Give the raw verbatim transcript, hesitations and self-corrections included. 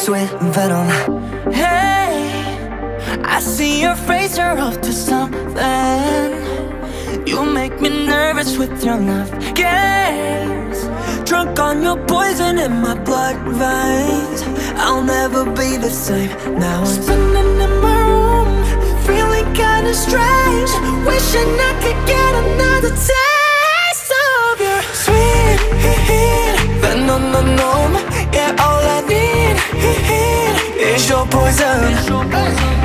sweet venom. Hey, I see your face, you're up to something. You make me nervous with your love games. Drunk on your poison in my blood veins. I'll never be the same. Now I'm spinning in my room, feeling kinda strange, wishing I could get another taste of your sweet venom. Yeah, all I need is your poison.